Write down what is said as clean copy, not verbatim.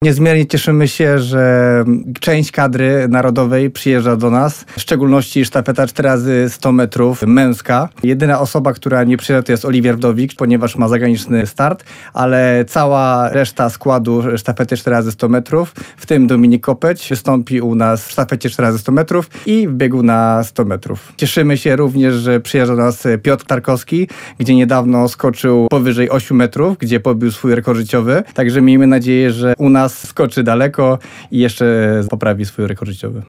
Niezmiernie cieszymy się, że część kadry narodowej przyjeżdża do nas, w szczególności sztafeta 4x100 metrów męska. Jedyna osoba, która nie przyjeżdża, to jest Oliwier Wdowik, ponieważ ma zagraniczny start, ale cała reszta składu sztafety 4x100 metrów, w tym Dominik Kopeć, wystąpi u nas w sztafecie 4x100 metrów i w biegu na 100 metrów. Cieszymy się również, że przyjeżdża do nas Piotr Tarkowski, gdzie niedawno skoczył powyżej 8 metrów, gdzie pobił swój rekord życiowy. Także miejmy nadzieję, że u nas skoczy daleko i jeszcze poprawi swój rekord życiowy.